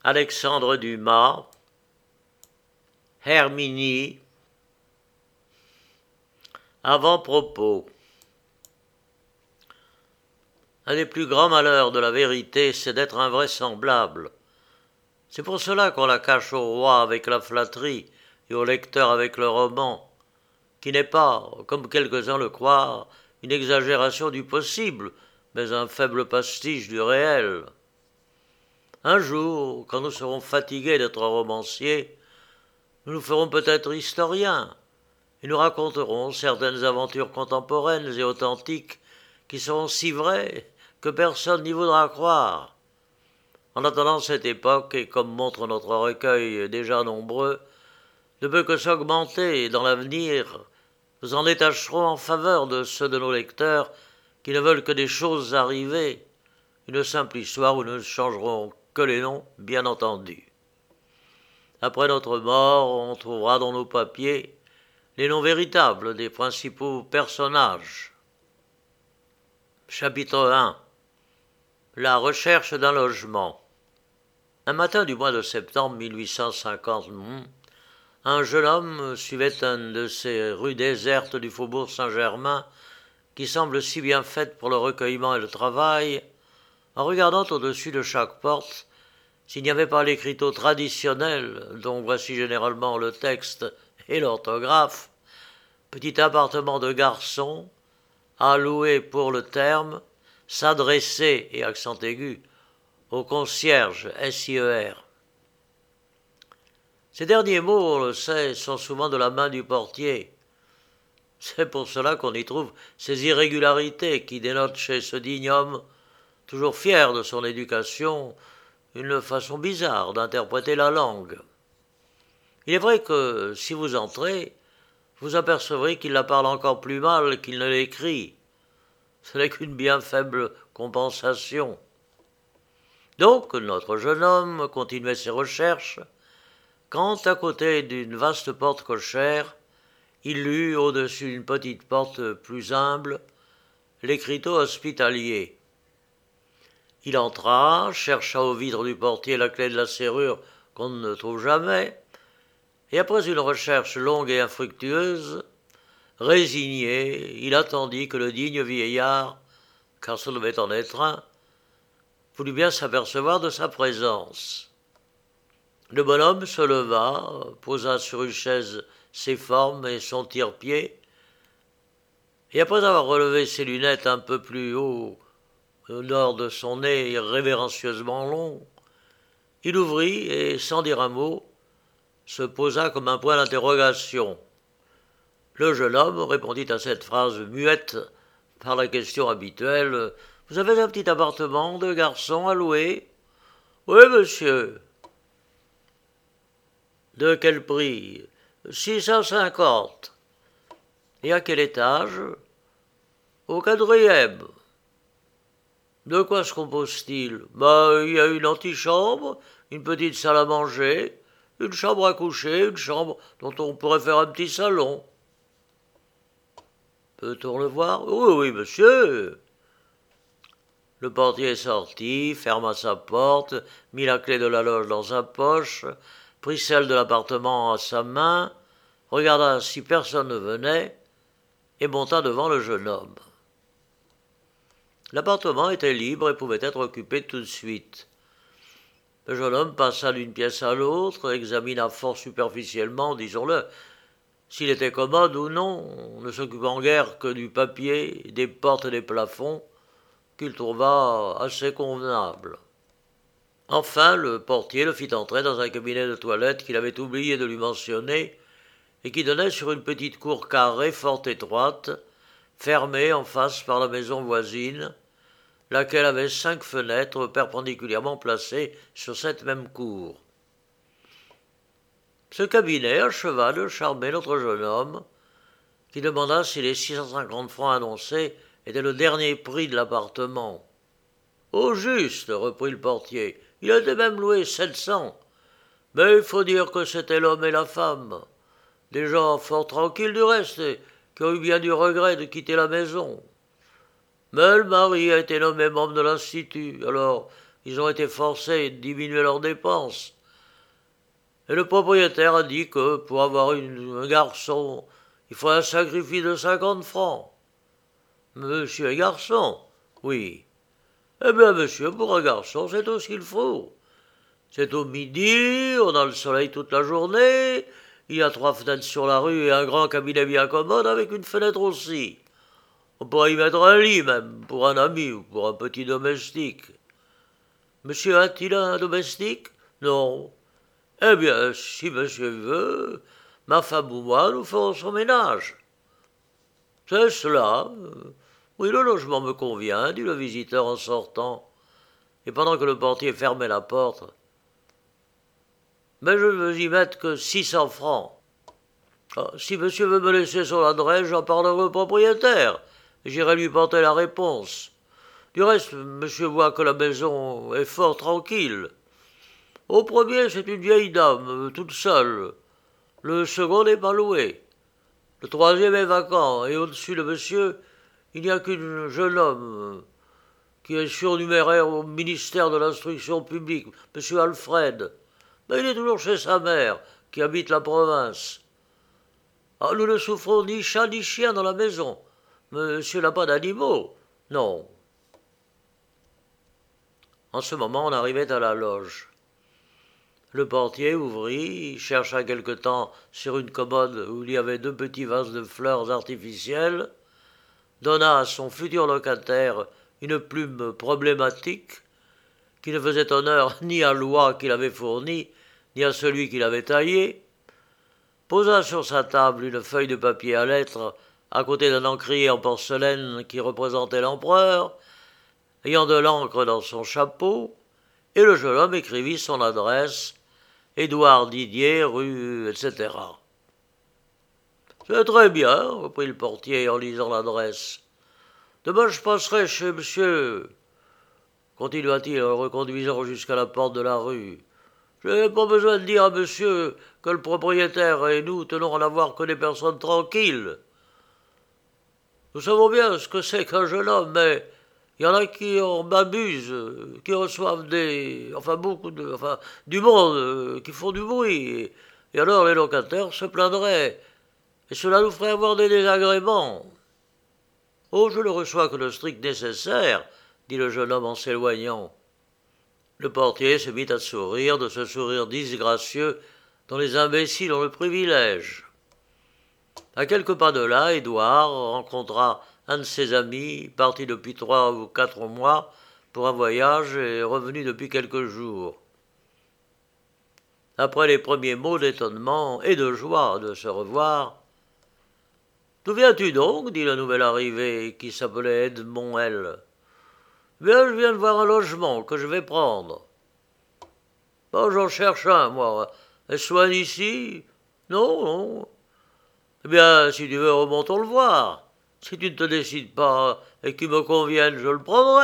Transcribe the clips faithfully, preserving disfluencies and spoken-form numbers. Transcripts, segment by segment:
Alexandre Dumas, Herminie, avant-propos. Un des plus grands malheurs de la vérité, c'est d'être invraisemblable. C'est pour cela qu'on la cache au roi avec la flatterie et au lecteur avec le roman, qui n'est pas, comme quelques-uns le croient, une exagération du possible, mais un faible pastiche du réel. Un jour, quand nous serons fatigués d'être romanciers, nous nous ferons peut-être historiens, et nous raconterons certaines aventures contemporaines et authentiques qui seront si vraies que personne n'y voudra croire. En attendant cette époque, et comme montre notre recueil déjà nombreux, ne peut que s'augmenter, et dans l'avenir, nous en détacherons en faveur de ceux de nos lecteurs qui ne veulent que des choses arrivées, une simple histoire où nous ne changerons que les noms, bien entendu. Après notre mort, on trouvera dans nos papiers les noms véritables des principaux personnages. Chapitre un. La recherche d'un logement. Un matin du mois de septembre mille huit cent cinquante, un jeune homme suivait une de ces rues désertes du faubourg Saint-Germain qui semblent si bien faites pour le recueillement et le travail, en regardant au-dessus de chaque porte s'il n'y avait pas l'écriteau traditionnel, dont voici généralement le texte et l'orthographe, petit appartement de garçon, à louer pour le terme, s'adresser, et accent aigu, au concierge, S I E R. Ces derniers mots, on le sait, sont souvent de la main du portier. C'est pour cela qu'on y trouve ces irrégularités qui dénotent chez ce digne homme, toujours fier de son éducation, une façon bizarre d'interpréter la langue. Il est vrai que, si vous entrez, vous apercevrez qu'il la parle encore plus mal qu'il ne l'écrit. Ce n'est qu'une bien faible compensation. Donc, notre jeune homme continuait ses recherches, quand, à côté d'une vaste porte cochère, il lut, au-dessus d'une petite porte plus humble, l'écriteau hospitalier. Il entra, chercha au vitre du portier la clé de la serrure qu'on ne trouve jamais, et après une recherche longue et infructueuse, résigné, il attendit que le digne vieillard, car ce devait en être un, voulut bien s'apercevoir de sa présence. Le bonhomme se leva, posa sur une chaise ses formes et son tire-pied, et après avoir relevé ses lunettes un peu plus haut, au nord de son nez révérencieusement long, il ouvrit et, sans dire un mot, se posa comme un point d'interrogation. Le jeune homme répondit à cette phrase muette par la question habituelle « Vous avez un petit appartement de garçon à louer ?»« Oui, monsieur. »« De quel prix ?»« Six cent cinquante. »« Et à quel étage ?»« Au quatrième. » De quoi se compose-t-il ? Ben, il y a une antichambre, une petite salle à manger, une chambre à coucher, une chambre dont on pourrait faire un petit salon. Peut-on le voir ? Oui, oui, monsieur. Le portier sortit, ferma sa porte, mit la clé de la loge dans sa poche, prit celle de l'appartement à sa main, regarda si personne ne venait, et monta devant le jeune homme. L'appartement était libre et pouvait être occupé tout de suite. Le jeune homme passa d'une pièce à l'autre, examina fort superficiellement, disons-le, s'il était commode ou non, ne s'occupant guère que du papier, des portes et des plafonds, qu'il trouva assez convenables. Enfin, le portier le fit entrer dans un cabinet de toilette qu'il avait oublié de lui mentionner et qui donnait sur une petite cour carrée fort étroite, fermée en face par la maison voisine, laquelle avait cinq fenêtres perpendiculairement placées sur cette même cour. Ce cabinet acheva de charmer notre jeune homme, qui demanda si les six cent cinquante francs annoncés étaient le dernier prix de l'appartement. « Au juste, reprit le portier, il était même loué sept cents. Mais il faut dire que c'était l'homme et la femme, des gens fort tranquilles du reste, et qui ont eu bien du regret de quitter la maison. Mais le mari a été nommé membre de l'Institut, alors ils ont été forcés de diminuer leurs dépenses. Et le propriétaire a dit que pour avoir une, un garçon, il faut un sacrifice de cinquante francs. Monsieur est garçon, oui. Eh bien, monsieur, pour un garçon, c'est tout ce qu'il faut. C'est au midi, on a le soleil toute la journée, il y a trois fenêtres sur la rue et un grand cabinet bien commode avec une fenêtre aussi. On pourrait y mettre un lit même, pour un ami ou pour un petit domestique. Monsieur a-t-il un domestique? Non. Eh bien, si monsieur veut, ma femme ou moi, nous ferons son ménage. C'est cela. Oui, le logement me convient, dit le visiteur en sortant. Et pendant que le portier fermait la porte, mais je ne veux y mettre que six cents francs. Ah, si monsieur veut me laisser son adresse, j'en parlerai au propriétaire. J'irai lui porter la réponse. Du reste, monsieur voit que la maison est fort tranquille. Au premier, c'est une vieille dame, toute seule. Le second n'est pas loué. Le troisième est vacant, et au-dessus de monsieur, il n'y a qu'un jeune homme qui est surnuméraire au ministère de l'Instruction publique, monsieur Alfred. Mais il est toujours chez sa mère, qui habite la province. Ah, nous ne souffrons ni chat ni chien dans la maison. Monsieur n'a pas d'animaux. Non. En ce moment, on arrivait à la loge. Le portier ouvrit, chercha quelque temps sur une commode où il y avait deux petits vases de fleurs artificielles, donna à son futur locataire une plume problématique qui ne faisait honneur ni à l'oie qu'il avait fournie, ni à celui qui l'avait taillé, posa sur sa table une feuille de papier à lettres à côté d'un encrier en porcelaine qui représentait l'empereur, ayant de l'encre dans son chapeau, et le jeune homme écrivit son adresse, Édouard Didier, rue, et cetera. « C'est très bien, reprit le portier en lisant l'adresse. Demain je passerai chez monsieur, continua-t-il en reconduisant jusqu'à la porte de la rue. Je n'ai pas besoin de dire à monsieur que le propriétaire et nous tenons à n'avoir que des personnes tranquilles. Nous savons bien ce que c'est qu'un jeune homme, mais il y en a qui en m'abusent, qui reçoivent des, enfin beaucoup de, enfin du monde, qui font du bruit, et, et alors les locataires se plaindraient, et cela nous ferait avoir des désagréments. Oh, je ne reçois que le strict nécessaire, dit le jeune homme en s'éloignant. Le portier se mit à sourire, de ce sourire disgracieux dont les imbéciles ont le privilège. À quelques pas de là, Édouard rencontra un de ses amis, parti depuis trois ou quatre mois pour un voyage et revenu depuis quelques jours. Après les premiers mots d'étonnement et de joie de se revoir, « D'où viens-tu donc » dit le nouvel arrivé, qui s'appelait Edmond L. « Bien, je viens de voir un logement que je vais prendre. »« Bon, j'en cherche un, moi. Est-ce loin d'ici ?»« Non, non. »« Eh bien, si tu veux, remontons le voir. Si tu ne te décides pas et qu'il me convienne, je le prendrai. »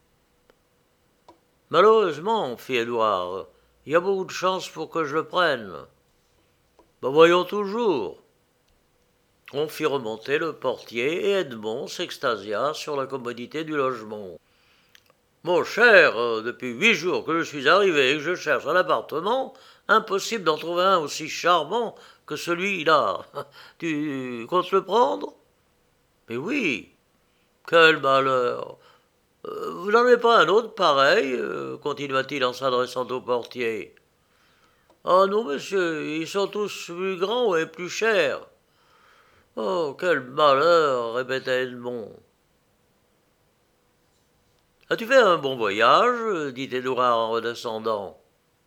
« Malheureusement, fit Édouard, il y a beaucoup de chances pour que je le prenne. »« Ben voyons toujours. » On fit remonter le portier et Edmond s'extasia sur la commodité du logement. « Mon cher, euh, depuis huit jours que je suis arrivé et que je cherche un appartement, impossible d'en trouver un aussi charmant que celui-là. Tu comptes le prendre ?»« Mais oui. »« Quel malheur. Euh, vous n'en avez pas un autre pareil euh, continua-t-il en s'adressant au portier. « Ah non, monsieur, ils sont tous plus grands et plus chers. »« Oh, quel malheur, répétait Edmond. »« As-tu fait un bon voyage ?» dit Édouard en redescendant.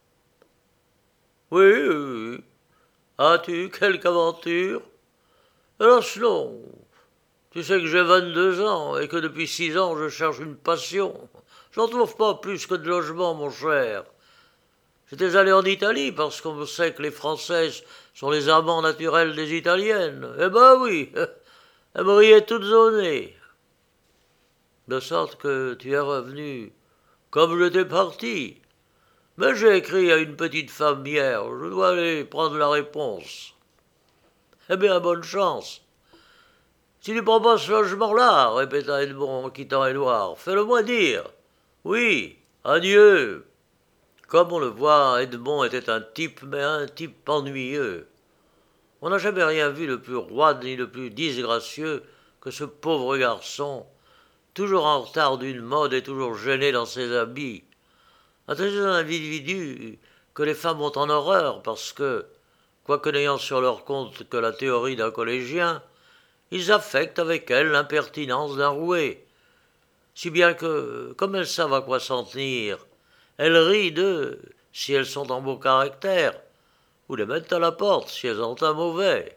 « Oui, oui, oui. As-tu quelque aventure ?»« Hélas non. Tu sais que j'ai vingt-deux ans et que depuis six ans je cherche une passion. Je n'en trouve pas plus que de logement, mon cher. J'étais allé en Italie parce qu'on sait que les Françaises sont les amants naturels des Italiennes. Eh ben oui, elles me riaient toutes au nez. De sorte que tu es revenu comme j'étais parti. Mais j'ai écrit à une petite femme hier, je dois aller prendre la réponse. Eh bien, bonne chance. Si tu ne prends pas ce logement-là, répéta Edmond en quittant Édouard, fais-le-moi dire. Oui. Adieu. Comme on le voit, Edmond était un type, mais un type ennuyeux. On n'a jamais rien vu de plus roide ni de plus disgracieux que ce pauvre garçon, toujours en retard d'une mode et toujours gêné dans ses habits. C'est un individu que les femmes ont en horreur parce que, quoique n'ayant sur leur compte que la théorie d'un collégien, ils affectent avec elle l'impertinence d'un roué, si bien que, comme elles savent à quoi s'en tenir, elles rient d'eux si elles sont en beau caractère, ou les mettent à la porte si elles ont un mauvais.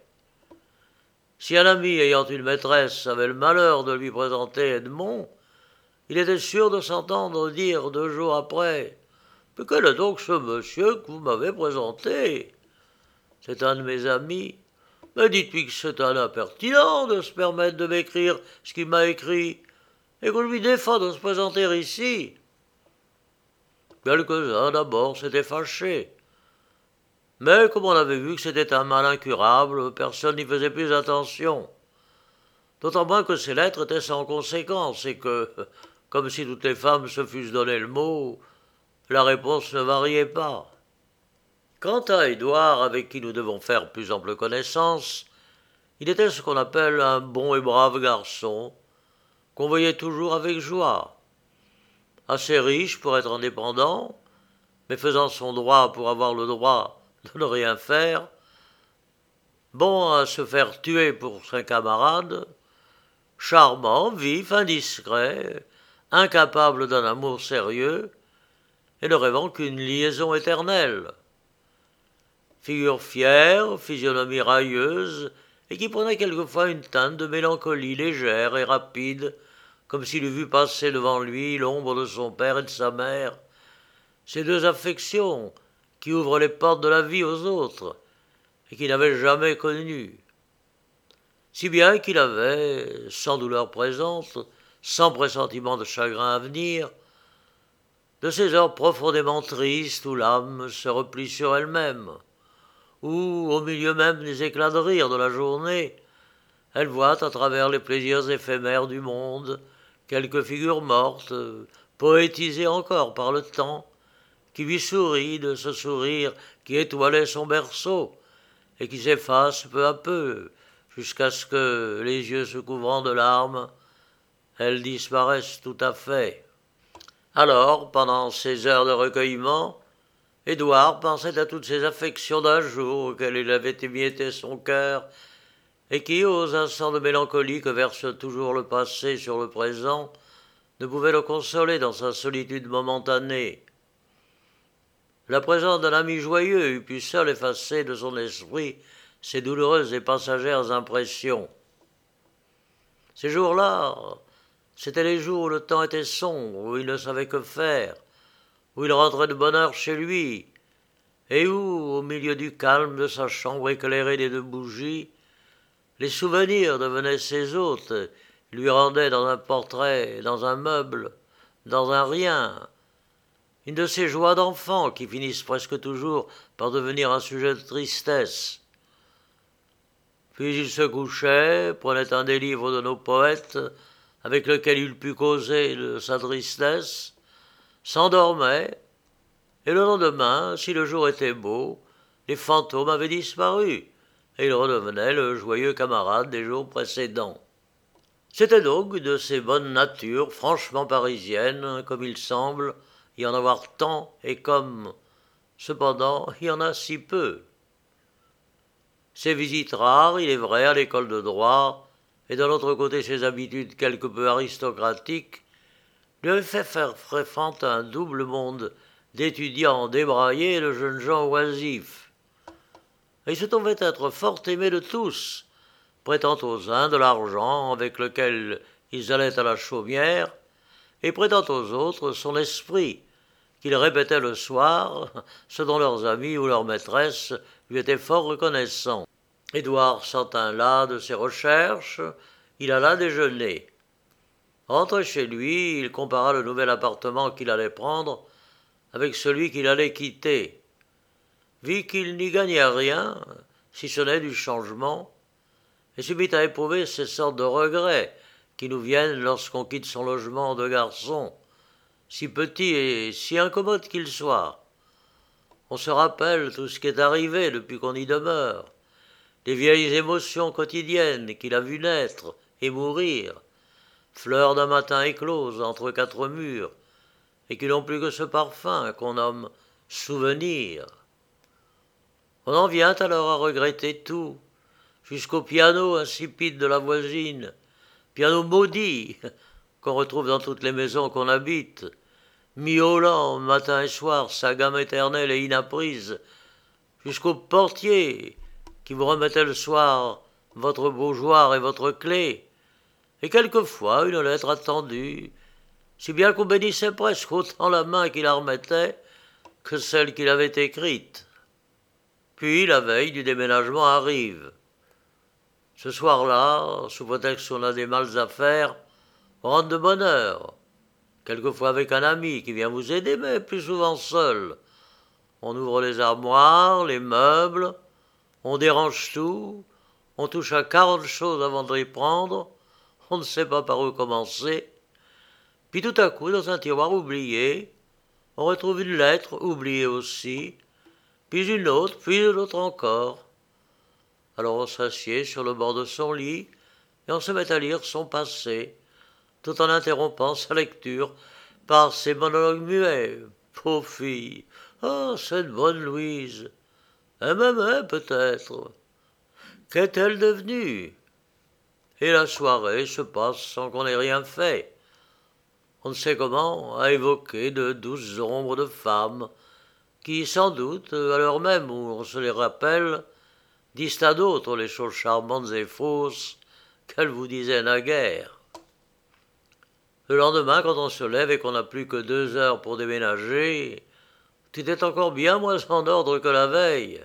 Si un ami ayant une maîtresse avait le malheur de lui présenter Edmond, il était sûr de s'entendre dire deux jours après « Mais quel est donc ce monsieur que vous m'avez présenté ? C'est un de mes amis. Mais dites-lui que c'est un impertinent de se permettre de m'écrire ce qu'il m'a écrit, et que je lui défends de se présenter ici. » Quelques-uns d'abord s'étaient fâchés. Mais comme on avait vu que c'était un mal incurable, personne n'y faisait plus attention. D'autant moins que ces lettres étaient sans conséquence et que, comme si toutes les femmes se fussent donné le mot, la réponse ne variait pas. Quant à Édouard, avec qui nous devons faire plus ample connaissance, il était ce qu'on appelle un bon et brave garçon, qu'on voyait toujours avec joie. Assez riche pour être indépendant, mais faisant son droit pour avoir le droit de ne rien faire, bon à se faire tuer pour ses camarades, charmant, vif, indiscret, incapable d'un amour sérieux, et ne rêvant qu'une liaison éternelle. Figure fière, physionomie railleuse, et qui prenait quelquefois une teinte de mélancolie légère et rapide, comme s'il eût vu passer devant lui l'ombre de son père et de sa mère, ces deux affections qui ouvrent les portes de la vie aux autres, et qu'il n'avait jamais connues. Si bien qu'il avait, sans douleur présente, sans pressentiment de chagrin à venir, de ces heures profondément tristes où l'âme se replie sur elle-même, où, au milieu même des éclats de rire de la journée, elle voit à travers les plaisirs éphémères du monde quelques figures mortes, poétisées encore par le temps, qui lui sourit de ce sourire qui étoilait son berceau et qui s'efface peu à peu jusqu'à ce que, les yeux se couvrant de larmes, elles disparaissent tout à fait. Alors, pendant ces heures de recueillement, Édouard pensait à toutes ces affections d'un jour auxquelles il avait émietté son cœur et qui, aux instants de mélancolie que verse toujours le passé sur le présent, ne pouvaient le consoler dans sa solitude momentanée. La présence d'un ami joyeux eût pu seul effacer de son esprit ces douloureuses et passagères impressions. Ces jours-là, c'étaient les jours où le temps était sombre, où il ne savait que faire, où il rentrait de bonne heure chez lui, et où, au milieu du calme de sa chambre éclairée des deux bougies, les souvenirs devenaient ses hôtes, lui rendaient dans un portrait, dans un meuble, dans un rien, une de ces joies d'enfant qui finissent presque toujours par devenir un sujet de tristesse. Puis il se couchait, prenait un des livres de nos poètes, avec lequel il put causer de sa tristesse, s'endormait, et le lendemain, si le jour était beau, les fantômes avaient disparu, et il redevenait le joyeux camarade des jours précédents. C'était donc de ces bonnes natures franchement parisiennes, comme il semble y en avoir tant et comme, cependant, il y en a si peu. Ses visites rares, il est vrai, à l'école de droit, et d'un autre côté ses habitudes quelque peu aristocratiques, lui avaient fait faire fréquenter un double monde d'étudiants débraillés et de jeunes gens oisifs. Et il se trouvait être fort aimé de tous, prêtant aux uns de l'argent avec lequel ils allaient à la chaumière, et prêtant aux autres son esprit, qu'il répétait le soir, ce dont leurs amis ou leurs maîtresses lui étaient fort reconnaissants. Édouard s'en tint là de ses recherches, il alla déjeuner. Rentré chez lui, il compara le nouvel appartement qu'il allait prendre avec celui qu'il allait quitter, vit qu'il n'y gagnait rien, si ce n'est du changement, et se mit à éprouver ces sortes de regrets qui nous viennent lorsqu'on quitte son logement de garçon, si petit et si incommode qu'il soit. On se rappelle tout ce qui est arrivé depuis qu'on y demeure, les vieilles émotions quotidiennes qu'il a vues naître et mourir, fleurs d'un matin écloses entre quatre murs, et qui n'ont plus que ce parfum qu'on nomme souvenir. On en vient alors à regretter tout, jusqu'au piano insipide de la voisine, piano maudit qu'on retrouve dans toutes les maisons qu'on habite, miaulant matin et soir sa gamme éternelle et inapprise, jusqu'au portier qui vous remettait le soir votre bougeoir et votre clé, et quelquefois une lettre attendue, si bien qu'on bénissait presque autant la main qui la remettait que celle qui l'avait écrite. Puis la veille du déménagement arrive. Ce soir-là, sous prétexte qu'on a des mâles à faire, on rentre de bonne heure, quelquefois avec un ami qui vient vous aider, mais plus souvent seul. On ouvre les armoires, les meubles, on dérange tout, on touche à quarante choses avant de les prendre, on ne sait pas par où commencer. Puis tout à coup, dans un tiroir oublié, on retrouve une lettre oubliée aussi, puis une autre, puis une autre encore. Alors on s'assied sur le bord de son lit et on se met à lire son passé, tout en interrompant sa lecture par ses monologues muets. Pauvre fille, ah, cette bonne Louise, elle m'aimait peut-être. Qu'est-elle devenue? Et la soirée se passe sans qu'on ait rien fait. On ne sait comment, à évoquer de douces ombres de femmes qui, sans doute, à l'heure même où on se les rappelle, disent à d'autres les choses charmantes et fausses qu'elles vous disaient naguère. Le lendemain, quand on se lève et qu'on n'a plus que deux heures pour déménager, tout est encore bien moins en ordre que la veille.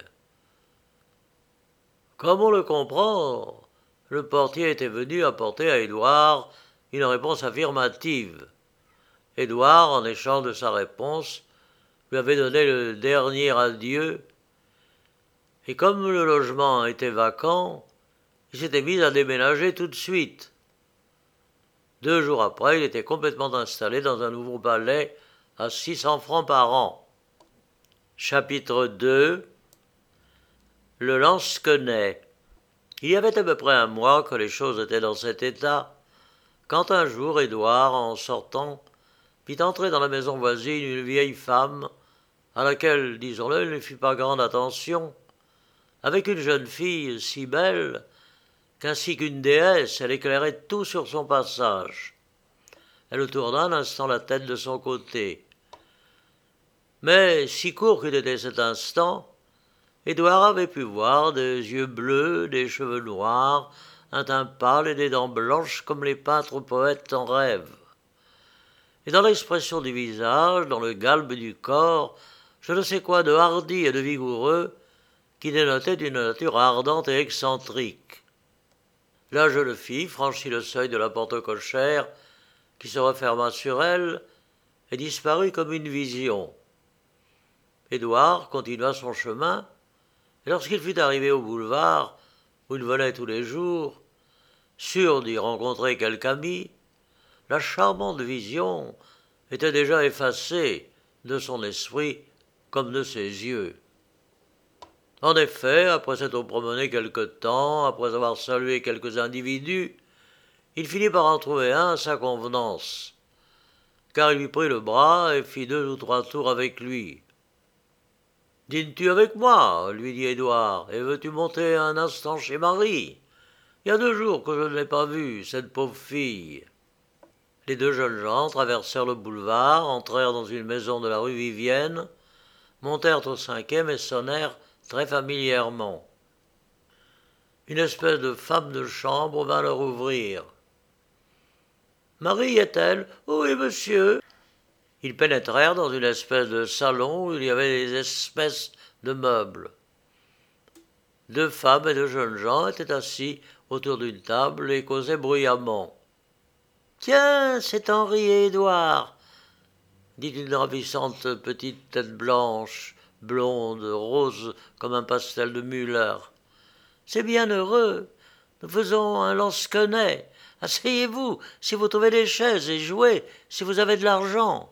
Comme on le comprend, le portier était venu apporter à Édouard une réponse affirmative. Édouard, en échange de sa réponse, lui avait donné le dernier adieu, et comme le logement était vacant, il s'était mis à déménager tout de suite. Deux jours après, il était complètement installé dans un nouveau palais à six cents francs par an. Chapitre deux. Le lansquenet. Il y avait à peu près un mois que les choses étaient dans cet état, quand un jour Édouard, en sortant, vit entrer dans la maison voisine une vieille femme, à laquelle, disons-le, il ne fit pas grande attention, avec une jeune fille si belle qu'ainsi qu'une déesse, elle éclairait tout sur son passage. Elle tourna un instant la tête de son côté. Mais, si court qu'eût été cet instant, Édouard avait pu voir des yeux bleus, des cheveux noirs, un teint pâle et des dents blanches comme les peintres poètes en rêve. Et dans l'expression du visage, dans le galbe du corps, je ne sais quoi de hardi et de vigoureux qui dénotait d'une nature ardente et excentrique. La jeune fille franchit le seuil de la porte cochère qui se referma sur elle et disparut comme une vision. Édouard continua son chemin, et lorsqu'il fut arrivé au boulevard, où il venait tous les jours, sûr d'y rencontrer quelque ami, la charmante vision était déjà effacée de son esprit comme de ses yeux. En effet, après s'être promené quelque temps, après avoir salué quelques individus, il finit par en trouver un à sa convenance, car il lui prit le bras et fit deux ou trois tours avec lui. « Dînes-tu avec moi ?» lui dit Édouard, « et veux-tu monter un instant chez Marie? Il y a deux jours que je ne l'ai pas vue, cette pauvre fille. » Les deux jeunes gens traversèrent le boulevard, entrèrent dans une maison de la rue Vivienne, montèrent au cinquième et sonnèrent très familièrement. Une espèce de femme de chambre vint leur ouvrir. « Marie est-elle ? »« Oui, monsieur. » Ils pénétrèrent dans une espèce de salon où il y avait des espèces de meubles. Deux femmes et deux jeunes gens étaient assis autour d'une table et causaient bruyamment. « Tiens, c'est Henri et Édouard, » dit une ravissante petite tête blanche, blonde, rose comme un pastel de Müller. « C'est bien heureux. Nous faisons un lansquenet. Asseyez-vous, si vous trouvez des chaises, et jouez, si vous avez de l'argent. »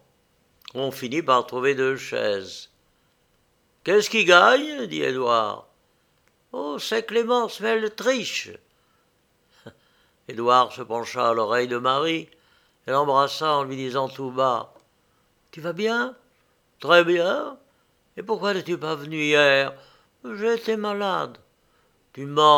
On finit par trouver deux chaises. « Qu'est-ce qui gagne ?» dit Édouard. « Oh, c'est Clémence, mais elle triche. » Édouard se pencha à l'oreille de Marie et l'embrassa en lui disant tout bas « Tu vas bien ?»« Très bien. Et pourquoi n'es-tu pas venu hier ?»« J'ai été malade. »« Tu mens. »«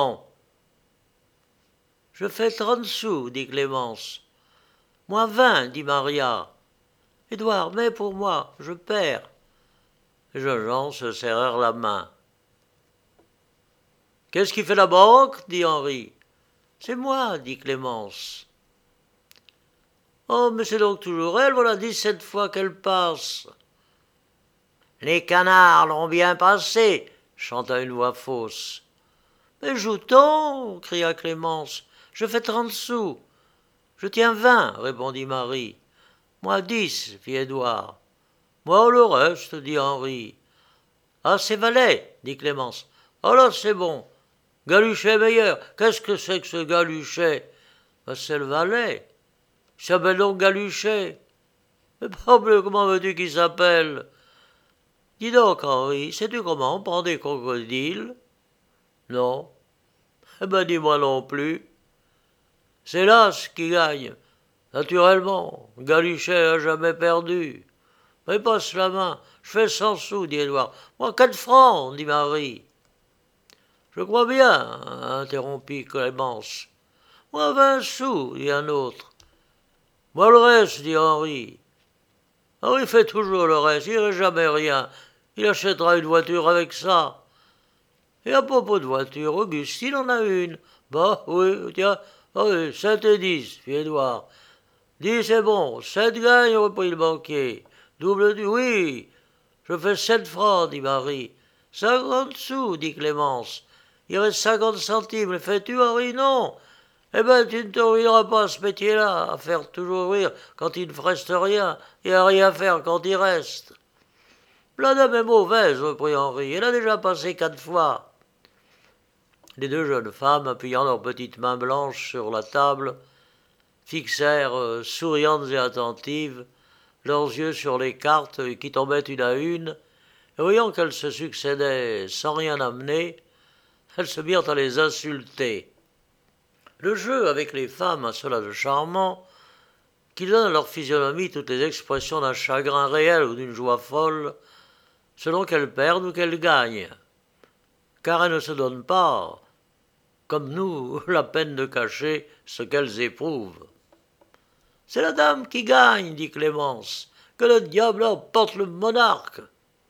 Je fais trente sous, dit Clémence. »« Moi vingt, dit Maria. »« Édouard, mets pour moi, je perds. » Les jeunes gens se serrèrent la main. « Qu'est-ce qui fait la banque ?» dit Henri. « C'est moi, dit Clémence. »« Oh, mais c'est donc toujours elle, voilà dix-sept fois qu'elle passe. »« Les canards l'ont bien passé, » chanta une voix fausse. « Mais joue-t-on » cria Clémence. « Je fais trente sous. »« Je tiens vingt, » répondit Marie. « Moi dix, » fit Édouard. « Moi le reste, » dit Henri. « Ah, c'est valet, » dit Clémence. « Ah là, c'est bon. Galuchet meilleur. Qu'est-ce que c'est que ce Galuchet ?»« Ben, c'est le valet. Il s'appelle donc Galuchet. »« Mais parbleu, comment veux-tu qu'il s'appelle ?»« Dis donc, Henri, sais-tu comment on prend des crocodiles ?»« Non. »« Eh ben, dis-moi non plus. »« C'est l'as qui gagne. Naturellement, Galuchet a jamais perdu. » « Mais passe la main, je fais cent sous, dit Édouard. « Moi, quatre francs, dit Marie. »« Je crois bien, interrompit Clémence. »« Moi, vingt sous, dit un autre. »« Moi, le reste, dit Henri. »« Henri fait toujours le reste, il n'irait jamais rien. Il achètera une voiture avec ça. »« Et à propos de voiture, Augustine en a une. »« Bah oui, tiens, oui, sept et dix, fit Édouard. »« Dix, c'est bon, sept gagne, reprit le banquier. » Double du oui. Je fais sept francs, dit Marie. Cinquante sous, dit Clémence. Il reste cinquante centimes. Le fais-tu, Henri? Non. Eh ben, tu ne te ruineras pas ce métier-là, à faire toujours rire quand il ne reste rien, et à rien faire quand il reste. La dame est mauvaise, reprit Henri. Elle a déjà passé quatre fois. Les deux jeunes femmes, appuyant leurs petites mains blanches sur la table, fixèrent, euh, souriantes et attentives, leurs yeux sur les cartes qui tombaient une à une, et voyant qu'elles se succédaient sans rien amener, elles se mirent à les insulter. Le jeu avec les femmes a cela de charmant qu'il donne à leur physionomie toutes les expressions d'un chagrin réel ou d'une joie folle, selon qu'elles perdent ou qu'elles gagnent, car elles ne se donnent pas, comme nous, la peine de cacher ce qu'elles éprouvent. « C'est la dame qui gagne, dit Clémence. Que le diable emporte le monarque. »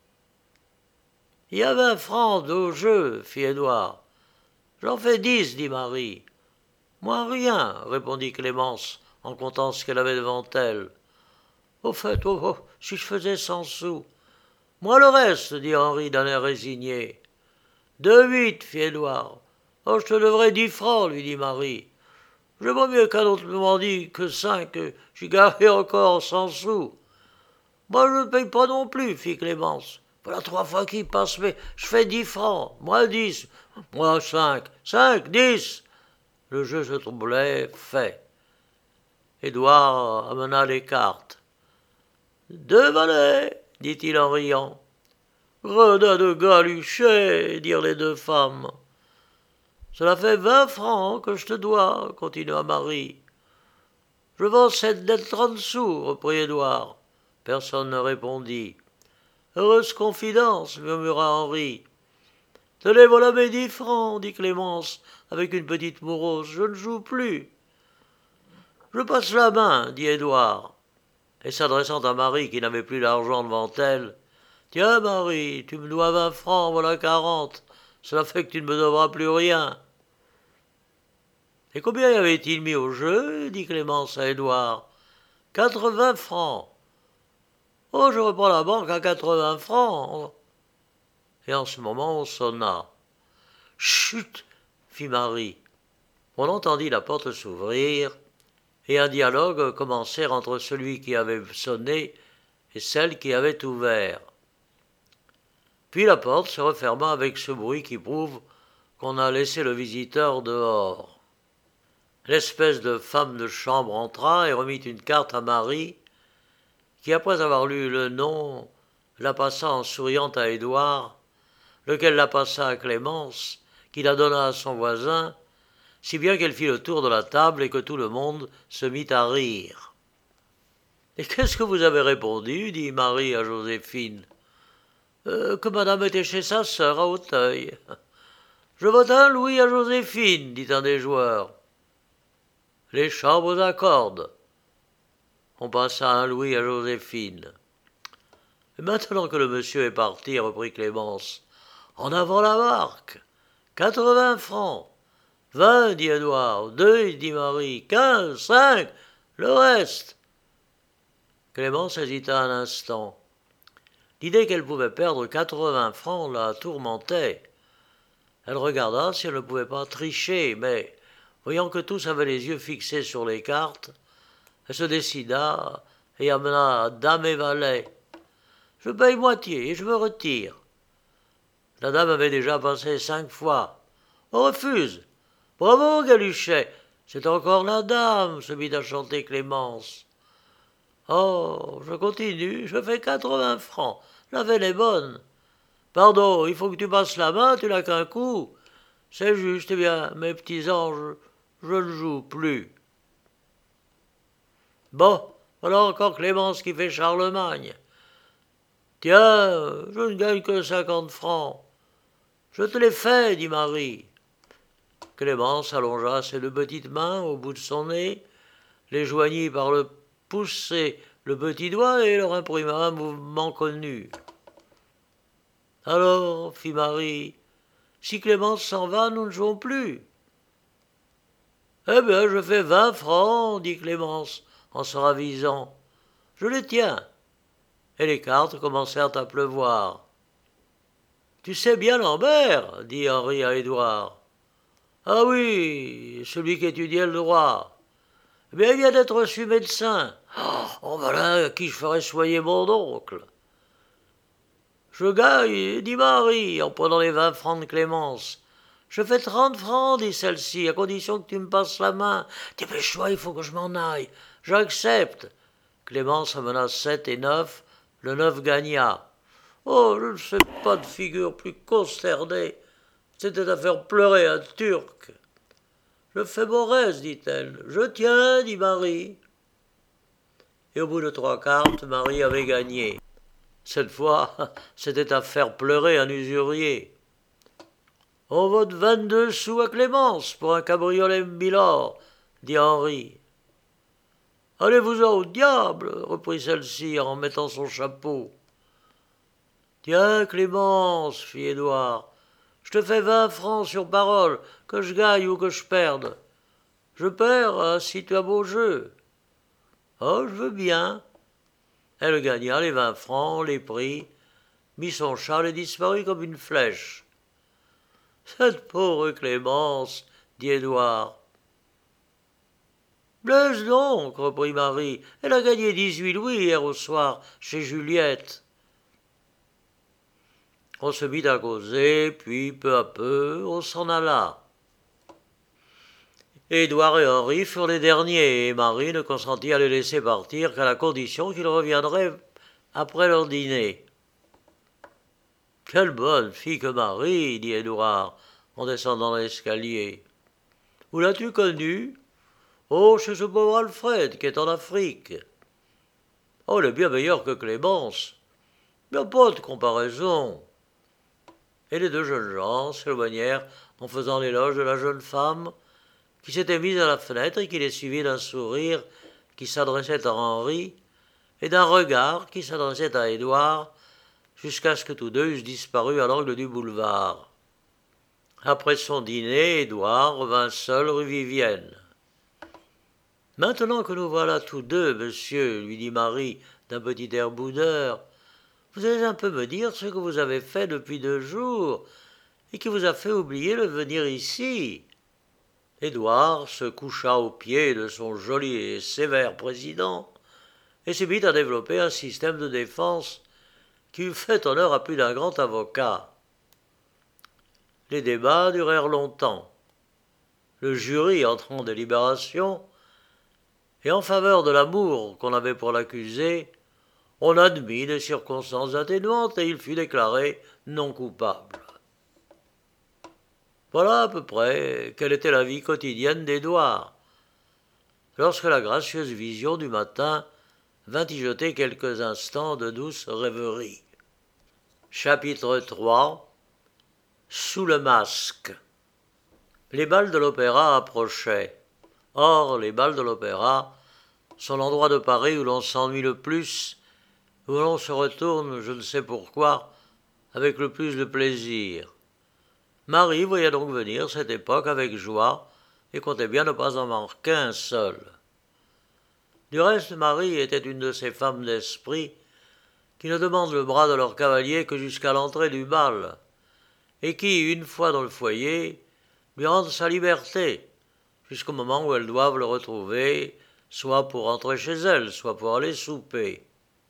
« Il y a vingt francs au jeu, fit Édouard. »« J'en fais dix, dit Marie. »« Moi rien, répondit Clémence, en comptant ce qu'elle avait devant elle. »« Au fait, oh, oh, si je faisais cent sous. »« Moi le reste, dit Henri d'un air résigné. »« Deux huit, fit Édouard. »« Oh, je te devrais dix francs, lui dit Marie. »« J'aimerais mieux qu'un autre m'en dit que cinq, j'y gagnerai encore cent sous. »« Moi, je ne paye pas non plus, fit Clémence. »« Voilà trois fois qu'il passe, mais je fais dix francs. Moi dix. Moi cinq. Cinq, dix. » Le jeu se troublait, fait. Édouard amena les cartes. « Deux valets, dit-il en riant. »« Gredin de Galuchet, dirent les deux femmes. »« Cela fait vingt francs que je te dois, continua Marie. »« Je vends cette dette trente sous, reprit Édouard. Personne ne répondit. « Heureuse confidence, murmura Henri. »« Tenez, voilà mes dix francs, dit Clémence, avec une petite morose. Je ne joue plus. »« Je passe la main, dit Édouard. » Et s'adressant à Marie, qui n'avait plus d'argent devant elle, « Tiens, Marie, tu me dois vingt francs, voilà quarante. Cela fait que tu ne me devras plus rien. » « Et combien y avait-il mis au jeu ?» dit Clémence à Édouard. « Quatre-vingts francs. »« Oh, je reprends la banque à quatre-vingts francs. » Et en ce moment, on sonna. « Chut !» fit Marie. On entendit la porte s'ouvrir, et un dialogue commencer entre celui qui avait sonné et celle qui avait ouvert. Puis la porte se referma avec ce bruit qui prouve qu'on a laissé le visiteur dehors. L'espèce de femme de chambre entra et remit une carte à Marie, qui, après avoir lu le nom, la passa en souriant à Édouard, lequel la passa à Clémence, qui la donna à son voisin, si bien qu'elle fit le tour de la table et que tout le monde se mit à rire. « Et qu'est-ce que vous avez répondu » dit Marie à Joséphine. Euh, « Que madame était chez sa sœur à Auteuil. »« Je vote un louis à Joséphine, dit un des joueurs. »« Les chambres accordent. » On passa un louis à Joséphine. « Et maintenant que le monsieur est parti, reprit Clémence, en avant la marque. Quatre-vingts francs. Vingt, dit Édouard. Deux, dit Marie. Quinze, cinq, le reste. Clémence hésita un instant. L'idée qu'elle pouvait perdre quatre-vingts francs la tourmentait. Elle regarda si elle ne pouvait pas tricher, mais, voyant que tous avaient les yeux fixés sur les cartes, elle se décida et amena dame et valet. « Je paye moitié et je me retire. » La dame avait déjà passé cinq fois. « On refuse. Bravo, Galuchet. C'est encore la dame, se mit à chanter Clémence. Oh, je continue, je fais quatre-vingts francs. La veine est bonne. Pardon, il faut que tu passes la main, tu n'as qu'un coup. C'est juste, eh bien, mes petits anges, je ne joue plus. Bon, voilà encore Clémence qui fait Charlemagne. Tiens, je ne gagne que cinquante francs. Je te l'ai fait, dit Marie. Clémence allongea ses deux petites mains au bout de son nez, les joignit par le pouce et le petit doigt et leur imprima un mouvement connu. « Alors, fit Marie, si Clémence s'en va, nous ne jouons plus. »« Eh bien, je fais vingt francs, dit Clémence, en se ravisant. Je les tiens. » Et les cartes commencèrent à pleuvoir. « Tu sais bien Lambert, dit Henri à Édouard. Ah oui, celui qui étudiait le droit. Eh bien, il vient d'être reçu médecin. Oh, voilà à qui je ferais soigner mon oncle. Je gagne, dit Marie, en prenant les vingt francs de Clémence. Je fais trente francs, dit celle-ci, à condition que tu me passes la main. Dépêche-toi, il faut que je m'en aille. J'accepte. Clémence amena sept et neuf. Le neuf gagna. Oh, je ne sais pas de figure plus consternée. C'était à faire pleurer un Turc. Je fais mon reste, dit-elle. Je tiens, dit Marie. Et au bout de trois cartes, Marie avait gagné. Cette fois, c'était à faire pleurer un usurier. On vote vingt-deux sous à Clémence pour un cabriolet Milord, dit Henri. Allez-vous-en au diable, reprit celle-ci en mettant son chapeau. Tiens, Clémence, fit Édouard. Je te fais vingt francs sur parole, que je gagne ou que je perde. Je perds si tu as beau jeu. Oh, je veux bien. Elle gagna les vingt francs, les prit, mit son châle et disparut comme une flèche. Cette pauvre Clémence, dit Édouard. Blaise donc, reprit Marie, elle a gagné dix-huit louis hier au soir chez Juliette. On se mit à causer, puis peu à peu, on s'en alla. Édouard et Henri furent les derniers, et Marie ne consentit à les laisser partir qu'à la condition qu'ils reviendraient après leur dîner. « Quelle bonne fille que Marie, dit Édouard, en descendant l'escalier. Où l'as-tu connue ? Oh, chez ce pauvre Alfred, qui est en Afrique. Oh, elle est bien meilleure que Clémence. Il n'y a pas de comparaison. » Et les deux jeunes gens s'éloignèrent en faisant l'éloge de la jeune femme qui s'était mise à la fenêtre et qui les suivit d'un sourire qui s'adressait à Henri et d'un regard qui s'adressait à Édouard jusqu'à ce que tous deux eussent disparu à l'angle du boulevard. Après son dîner, Édouard revint seul rue Vivienne. « Maintenant que nous voilà tous deux, monsieur, lui dit Marie d'un petit air boudeur, vous allez un peu me dire ce que vous avez fait depuis deux jours et qui vous a fait oublier de venir ici. » Édouard se coucha aux pieds de son joli et sévère président et se mit à développer un système de défense qui eût fait honneur à plus d'un grand avocat. Les débats durèrent longtemps. Le jury entrant en délibération, et en faveur de l'amour qu'on avait pour l'accusé, On admit des circonstances atténuantes et il fut déclaré non coupable. Voilà à peu près quelle était la vie quotidienne d'Édouard, lorsque la gracieuse vision du matin vint y jeter quelques instants de douce rêverie. Chapitre trois. Sous le masque. Les bals de l'opéra approchaient. Or, les bals de l'opéra sont l'endroit de Paris où l'on s'ennuie le plus, où l'on se retourne, je ne sais pourquoi, avec le plus de plaisir. Marie voyait donc venir cette époque avec joie et comptait bien ne pas en manquer un seul. Du reste, Marie était une de ces femmes d'esprit qui ne demandent le bras de leur cavalier que jusqu'à l'entrée du bal, et qui, une fois dans le foyer, lui rendent sa liberté, jusqu'au moment où elles doivent le retrouver, soit pour rentrer chez elles, soit pour aller souper.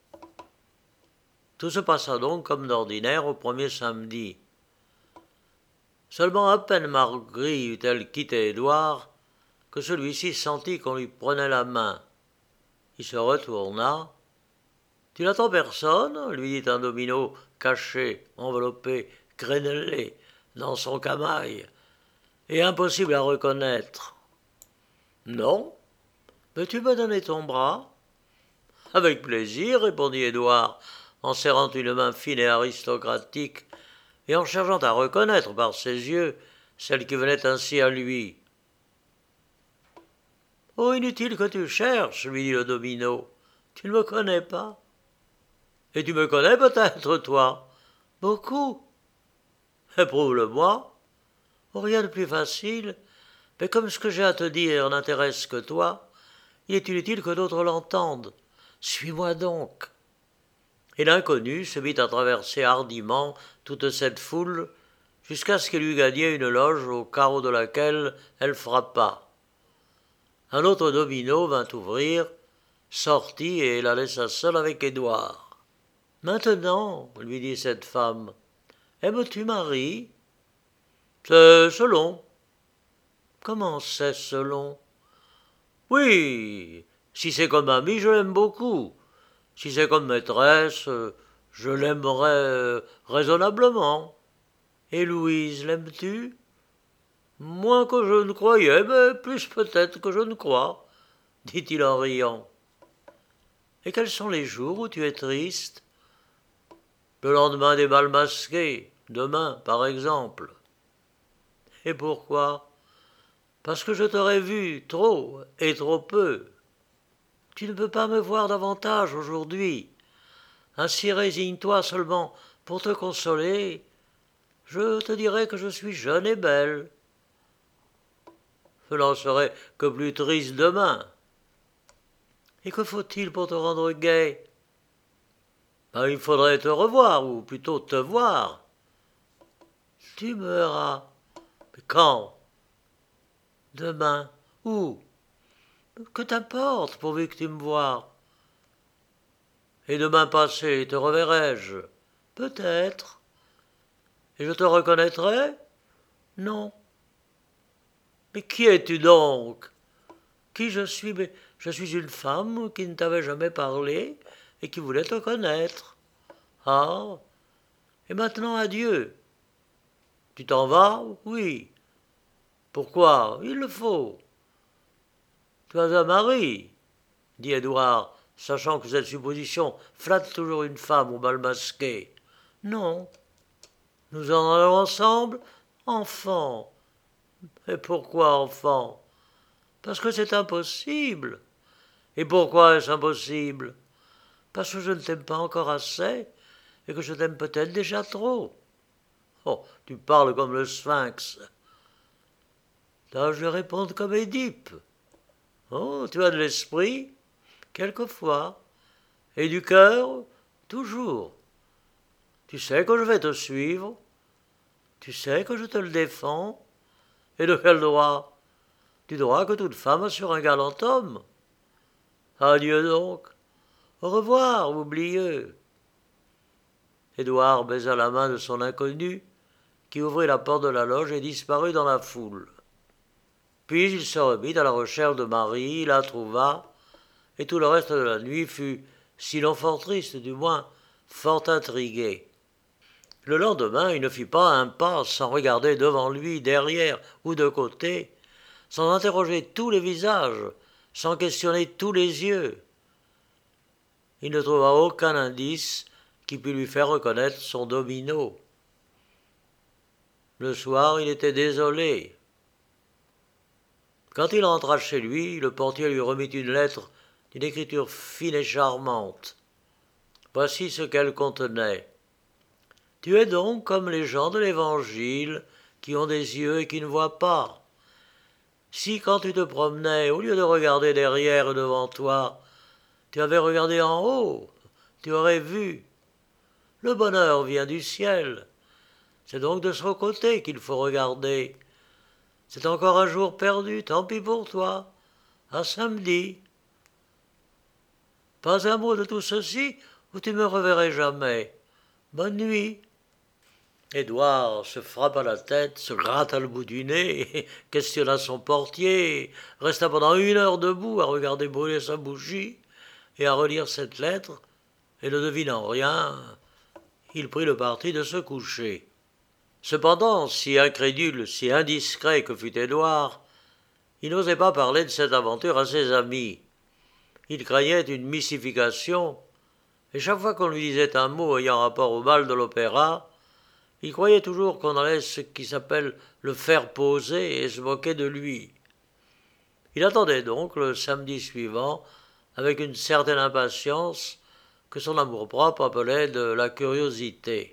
Tout se passa donc comme d'ordinaire au premier samedi. Seulement à peine Marie eut-elle quitté Édouard que celui-ci sentit qu'on lui prenait la main. Il se retourna. « Tu n'attends personne ?» lui dit un domino caché, enveloppé, crénelé dans son camail, et impossible à reconnaître. « Non. Veux-tu me donner ton bras ?»« Avec plaisir, répondit Édouard, en serrant une main fine et aristocratique, et en cherchant à reconnaître par ses yeux celle qui venait ainsi à lui. « Oh, inutile que tu cherches, lui dit le domino. Tu ne me connais pas. Et tu me connais peut-être, toi? Beaucoup. Éprouve-le-moi. Oh, rien de plus facile. Mais comme ce que j'ai à te dire n'intéresse que toi, il est inutile que d'autres l'entendent. Suis-moi donc. » Et l'inconnu se mit à traverser hardiment toute cette foule jusqu'à ce qu'il eût gagné une loge au carreau de laquelle elle frappa. Un autre domino vint ouvrir, sortit et la laissa seule avec Édouard. « Maintenant, lui dit cette femme, aimes-tu Marie ? » ?»« C'est selon. » »« Comment c'est selon ? » ?»« Oui, si c'est comme amie, je l'aime beaucoup. Si c'est comme maîtresse, je l'aimerais raisonnablement. » »« Et Louise, l'aimes-tu ? » ?»« Moins que je ne croyais, mais plus peut-être que je ne crois, dit-il en riant. »« Et quels sont les jours où tu es triste ? » ?»« Le lendemain des bals masqués, demain, par exemple. »« Et pourquoi ? » ?»« Parce que je t'aurais vu trop et trop peu. Tu ne peux pas me voir davantage aujourd'hui. Ainsi résigne-toi seulement pour te consoler. Je te dirai que je suis jeune et belle. Je n'en serai que plus triste demain. Et que faut-il pour te rendre gai ? Ben, il faudrait te revoir, ou plutôt te voir. Tu me verras. Mais quand ? Demain. Où ? Que t'importe, pourvu que tu me vois. Et demain passé, te reverrai-je ? Peut-être. Et je te reconnaîtrai ? Non. Mais qui es-tu donc ? Qui je suis ? Mais je suis une femme qui ne t'avait jamais parlé et qui voulait te connaître. Ah. Et maintenant, adieu. Tu t'en vas ? Oui. Pourquoi ? Il le faut. Tu as un mari, dit Édouard, sachant que cette supposition flatte toujours une femme au bal masqué. Non. Nous en allons ensemble ? Enfant. Et pourquoi enfant ? Parce que c'est impossible. Et pourquoi est-ce impossible ? Parce que je ne t'aime pas encore assez et que je t'aime peut-être déjà trop. Oh, tu parles comme le sphinx. Là, je vais répondre comme Édipe. Oh, tu as de l'esprit ? Quelquefois. Et du cœur ? Toujours. Tu sais que je vais te suivre ? Tu sais que je te le défends ? Et de quel droit ? Du droit que toute femme a sur un galant homme. Adieu donc. Au revoir, oublieux. Édouard baisa la main de son inconnu, qui ouvrit la porte de la loge et disparut dans la foule. Puis il se remit à la recherche de Marie, la trouva, et tout le reste de la nuit fut sinon fort triste, du moins fort intrigué. Le lendemain, il ne fit pas un pas sans regarder devant lui, derrière ou de côté, sans interroger tous les visages, sans questionner tous les yeux. Il ne trouva aucun indice qui pût lui faire reconnaître son domino. Le soir, il était désolé. Quand il rentra chez lui, le portier lui remit une lettre d'une écriture fine et charmante. Voici ce qu'elle contenait. « Tu es donc comme les gens de l'Évangile qui ont des yeux et qui ne voient pas. Si quand tu te promenais, au lieu de regarder derrière et devant toi, tu avais regardé en haut, tu aurais vu. Le bonheur vient du ciel. C'est donc de ce côté qu'il faut regarder. C'est encore un jour perdu, tant pis pour toi. À samedi. Pas un mot de tout ceci, ou tu me reverrais jamais. Bonne nuit. » Édouard se frappa la tête, se gratta le bout du nez, questionna son portier, resta pendant une heure debout à regarder brûler sa bougie et à relire cette lettre, et ne devinant rien, il prit le parti de se coucher. Cependant, si incrédule, si indiscret que fût Édouard, il n'osait pas parler de cette aventure à ses amis. Il craignait une mystification, et chaque fois qu'on lui disait un mot ayant rapport au bal de l'opéra, il croyait toujours qu'on allait ce qui s'appelle le faire poser et se moquer de lui. Il attendait donc le samedi suivant, avec une certaine impatience que son amour-propre appelait de la curiosité.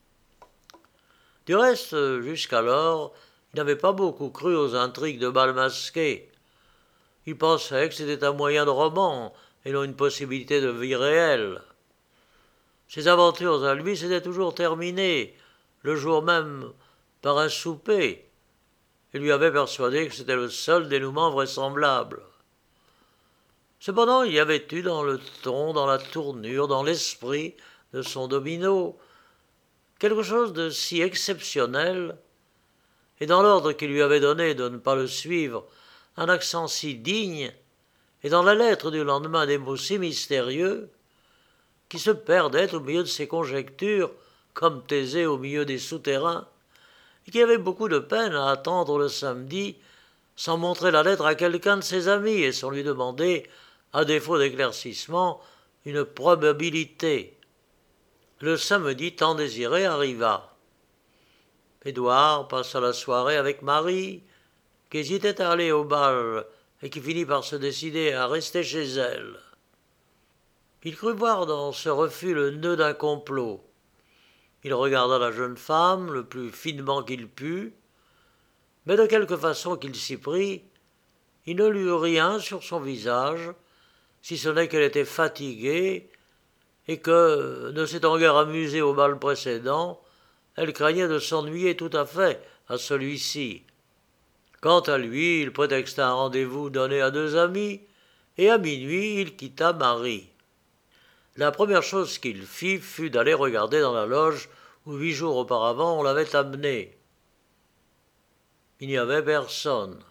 Du reste, jusqu'alors, il n'avait pas beaucoup cru aux intrigues de bal masqué. Il pensait que c'était un moyen de roman et non une possibilité de vie réelle. Ses aventures à lui s'étaient toujours terminées, le jour même, par un souper, et lui avait persuadé que c'était le seul dénouement vraisemblable. Cependant, il y avait eu dans le ton, dans la tournure, dans l'esprit de son domino, quelque chose de si exceptionnel, et dans l'ordre qu'il lui avait donné de ne pas le suivre, un accent si digne, et dans la lettre du lendemain des mots si mystérieux, qui se perdait au milieu de ses conjectures, comme Thésée au milieu des souterrains, et qui avait beaucoup de peine à attendre le samedi sans montrer la lettre à quelqu'un de ses amis et sans lui demander, à défaut d'éclaircissement, une probabilité. Le samedi tant désiré arriva. Édouard passa la soirée avec Marie, qui hésitait à aller au bal et qui finit par se décider à rester chez elle. Il crut voir dans ce refus le nœud d'un complot. Il regarda la jeune femme le plus finement qu'il put, mais de quelque façon qu'il s'y prit, il ne lut rien sur son visage, si ce n'est qu'elle était fatiguée et que, ne s'étant guère amusée au bal précédent, elle craignait de s'ennuyer tout à fait à celui-ci. Quant à lui, il prétexta un rendez-vous donné à deux amis, et à minuit il quitta Marie. La première chose qu'il fit fut d'aller regarder dans la loge où huit jours auparavant on l'avait amené. Il n'y avait personne.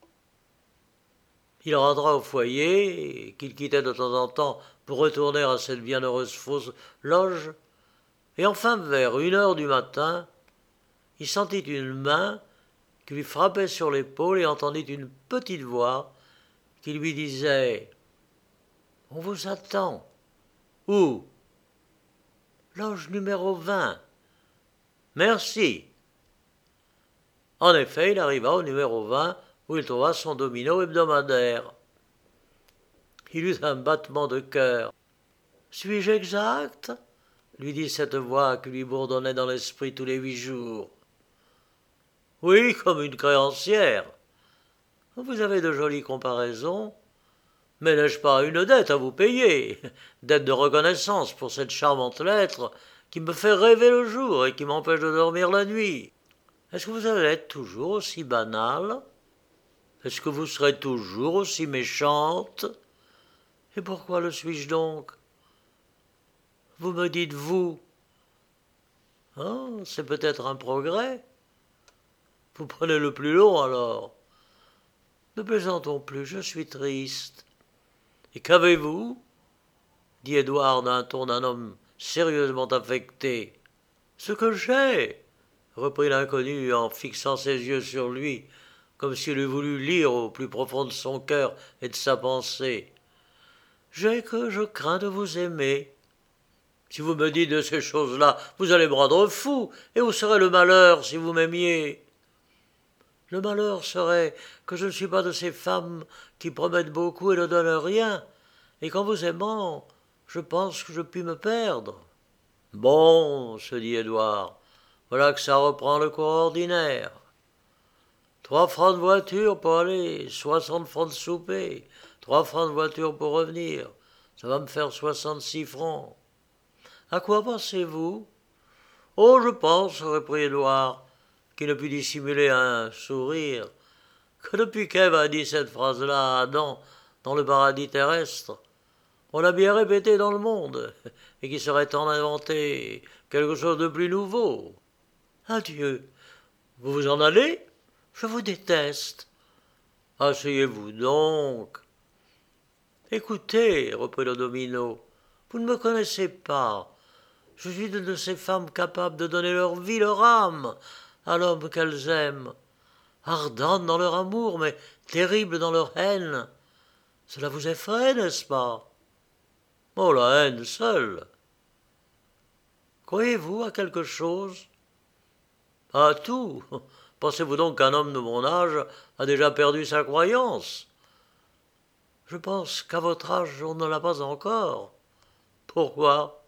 Il rentra au foyer, qu'il quittait de temps en temps pour retourner à cette bienheureuse fausse loge, et enfin vers une heure du matin, il sentit une main qui lui frappait sur l'épaule et entendit une petite voix qui lui disait « On vous attend. » « Où ?»« Loge numéro vingt. »« Merci. » En effet, il arriva au numéro vingt où il trouva son domino hebdomadaire. Il eut un battement de cœur. « Suis-je exact ?» lui dit cette voix qui lui bourdonnait dans l'esprit tous les huit jours. « Oui, comme une créancière. »« Vous avez de jolies comparaisons. Mais n'ai-je pas une dette à vous payer, dette de reconnaissance pour cette charmante lettre qui me fait rêver le jour et qui m'empêche de dormir la nuit. Est-ce que vous allez être toujours aussi banale? Est-ce que vous serez toujours aussi méchante? Et pourquoi le suis-je donc? Vous me dites vous. Oh, c'est peut-être un progrès. Vous prenez le plus long alors. Ne plaisantons plus, je suis triste. Et qu'avez-vous? dit Édouard d'un ton d'un homme sérieusement affecté. Ce que j'ai, reprit l'inconnu en fixant ses yeux sur lui, comme s'il eût voulu lire au plus profond de son cœur et de sa pensée. J'ai que je crains de vous aimer. Si vous me dites de ces choses-là, vous allez me rendre fou, et où serait le malheur si vous m'aimiez? Le malheur serait que je ne suis pas de ces femmes qui promettent beaucoup et ne donnent rien, et qu'en vous aimant, je pense que je puis me perdre. Bon, se dit Édouard, voilà que ça reprend le cours ordinaire. Trois francs de voiture pour aller, soixante francs de souper, trois francs de voiture pour revenir, ça va me faire soixante-six francs. À quoi pensez-vous? Oh, je pense, reprit Édouard, qui ne put dissimuler un sourire, que depuis qu'Ève a dit cette phrase-là à Adam dans le paradis terrestre, on l'a bien répété dans le monde, et qu'il serait temps d'inventer quelque chose de plus nouveau. Adieu. Vous vous en allez? Je vous déteste. Asseyez-vous donc. Écoutez, reprit le domino, vous ne me connaissez pas. Je suis une de ces femmes capables de donner leur vie, leur âme, à l'homme qu'elles aiment, ardentes dans leur amour, mais terribles dans leur haine. Cela vous effraie, n'est-ce pas? Oh, la haine seule. Croyez-vous à quelque chose? À tout. Pensez-vous donc qu'un homme de mon âge a déjà perdu sa croyance? Je pense qu'à votre âge, on ne l'a pas encore. Pourquoi?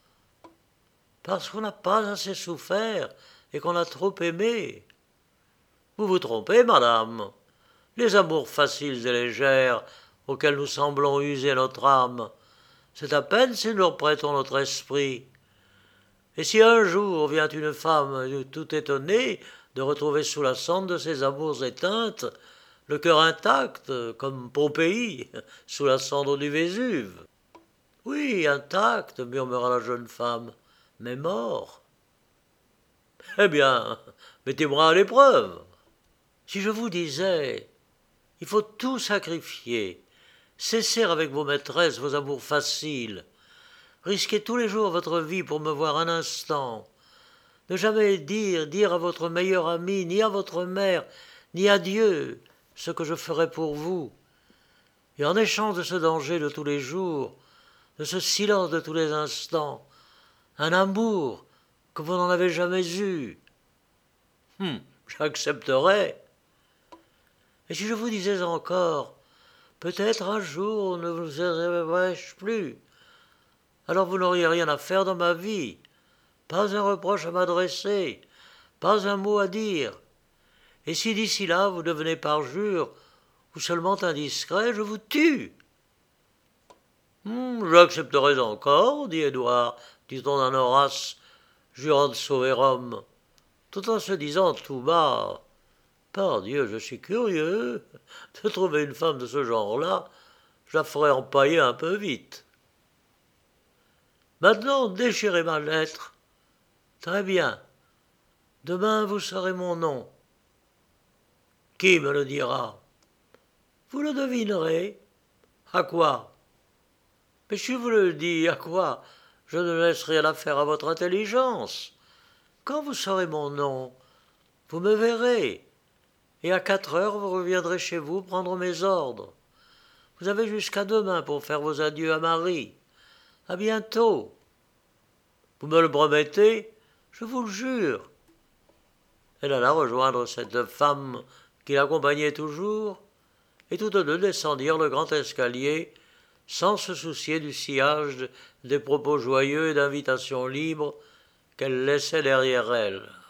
Parce qu'on n'a pas assez souffert et qu'on a trop aimé. Vous vous trompez, madame. Les amours faciles et légères auxquels nous semblons user notre âme, c'est à peine si nous leur prêtons notre esprit. Et si un jour vient une femme tout étonnée de retrouver sous la cendre de ses amours éteintes le cœur intact, comme Pompéi, sous la cendre du Vésuve. Oui, intact, murmura la jeune femme, mais mort. Eh bien, mettez-moi à l'épreuve. Si je vous disais, il faut tout sacrifier, cesser avec vos maîtresses vos amours faciles, risquer tous les jours votre vie pour me voir un instant, ne jamais dire, dire à votre meilleur ami, ni à votre mère, ni à Dieu, ce que je ferai pour vous. Et en échange de ce danger de tous les jours, de ce silence de tous les instants, un amour que vous n'en avez jamais eu. Hum, j'accepterais. Et si je vous disais encore, peut-être un jour ne vous aimerais-je plus, alors vous n'auriez rien à faire dans ma vie, pas un reproche à m'adresser, pas un mot à dire. Et si d'ici là vous devenez parjure ou seulement indiscret, je vous tue. Hum, j'accepterais encore, dit Édouard, du ton d'un Horace, jurant de sauver Rome, tout en se disant tout bas, pardieu, je suis curieux de trouver une femme de ce genre-là, je la ferais empailler un peu vite. Maintenant, déchirez ma lettre. Très bien. Demain, vous saurez mon nom. Qui me le dira? Vous le devinerez. À quoi? Mais si je vous le dis, à quoi? Je ne laisse rien à faire à votre intelligence. Quand vous saurez mon nom, vous me verrez, et à quatre heures vous reviendrez chez vous prendre mes ordres. Vous avez jusqu'à demain pour faire vos adieux à Marie. À bientôt. Vous me le promettez? Je vous le jure. Elle alla rejoindre cette femme qui l'accompagnait toujours, et toutes deux descendirent le grand escalier sans se soucier du sillage des propos joyeux et d'invitations libres qu'elle laissait derrière elle.